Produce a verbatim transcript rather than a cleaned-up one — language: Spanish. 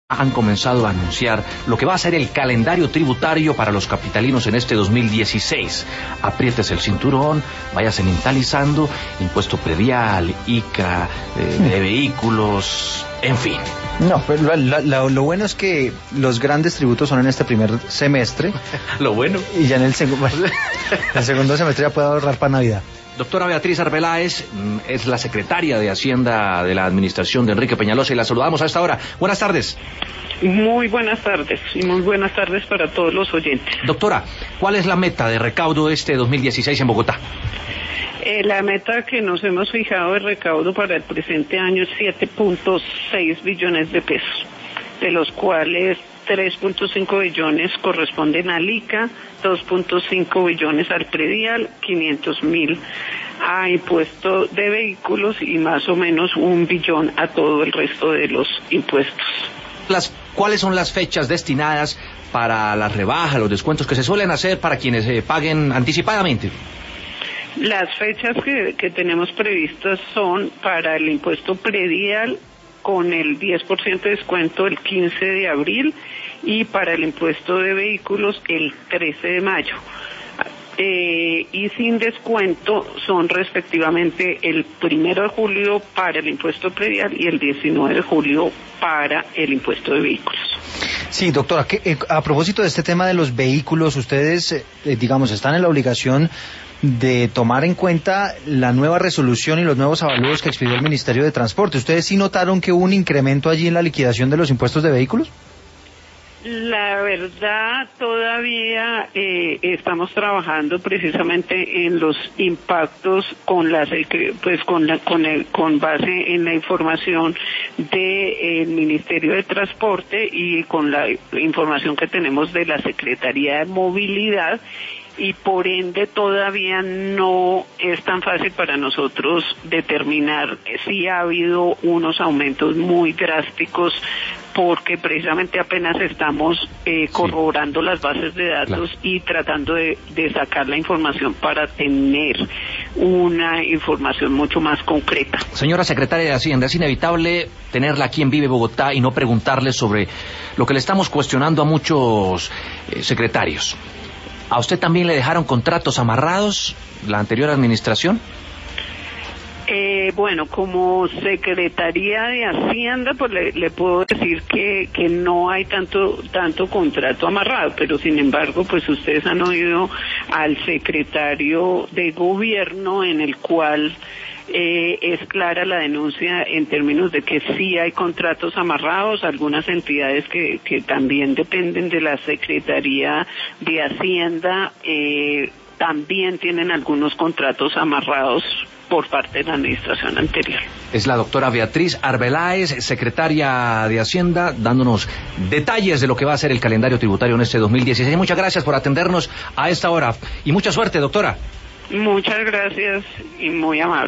Han comenzado a anunciar lo que va a ser el calendario tributario para los capitalinos en este dos mil dieciséis. Apriétese el cinturón, váyase mentalizando, impuesto predial, I C A, eh, de vehículos, en fin. No, pero lo, lo, lo bueno es que los grandes tributos son en este primer semestre. Lo bueno. Y ya en el, seg bueno, el segundo semestre ya puedo ahorrar para Navidad. Doctora Beatriz Arbeláez es la secretaria de Hacienda de la administración de Enrique Peñalosa y la saludamos a esta hora. Buenas tardes. Muy buenas tardes y muy buenas tardes para todos los oyentes. Doctora, ¿cuál es la meta de recaudo este dos mil dieciséis en Bogotá? Eh, la meta que nos hemos fijado de recaudo para el presente año es siete punto seis billones de pesos, de los cuales tres punto cinco billones corresponden al I C A, dos punto cinco billones al predial, quinientos mil a impuesto de vehículos y más o menos un billón a todo el resto de los impuestos. Las, ¿Cuáles son las fechas destinadas para las rebajas, los descuentos que se suelen hacer para quienes eh, paguen anticipadamente? Las fechas que, que tenemos previstas son para el impuesto predial con el diez por ciento de descuento el quince de abril y para el impuesto de vehículos el trece de mayo. Eh, y sin descuento son respectivamente el primero de julio para el impuesto predial y el diecinueve de julio para el impuesto de vehículos. Sí, doctora, que, eh, a propósito de este tema de los vehículos, ustedes, eh, digamos, están en la obligación de tomar en cuenta la nueva resolución y los nuevos avalúos que expidió el Ministerio de Transporte. ¿Ustedes sí notaron que hubo un incremento allí en la liquidación de los impuestos de vehículos? La verdad, todavía eh, estamos trabajando precisamente en los impactos con las, pues con la, con el, con base en la información del Ministerio de Transporte y con la información que tenemos de la Secretaría de Movilidad. Y por ende todavía no es tan fácil para nosotros determinar si ha habido unos aumentos muy drásticos porque precisamente apenas estamos eh, corroborando sí. las bases de datos claro. y tratando de, de sacar la información para tener una información mucho más concreta. Señora secretaria de Hacienda, es inevitable tenerla aquí en Vive Bogotá y no preguntarle sobre lo que le estamos cuestionando a muchos eh, secretarios. ¿A usted también le dejaron contratos amarrados la anterior administración? Eh, bueno, como Secretaría de Hacienda, pues le, le puedo decir que, que no hay tanto tanto contrato amarrado, pero sin embargo, pues ustedes han oído al secretario de Gobierno en el cual Eh, es clara la denuncia en términos de que sí hay contratos amarrados, algunas entidades que, que también dependen de la Secretaría de Hacienda eh, también tienen algunos contratos amarrados por parte de la administración anterior. Es la doctora Beatriz Arbeláez, secretaria de Hacienda, dándonos detalles de lo que va a ser el calendario tributario en este dos mil dieciséis. Muchas gracias por atendernos a esta hora y mucha suerte, doctora. Muchas gracias y muy amable.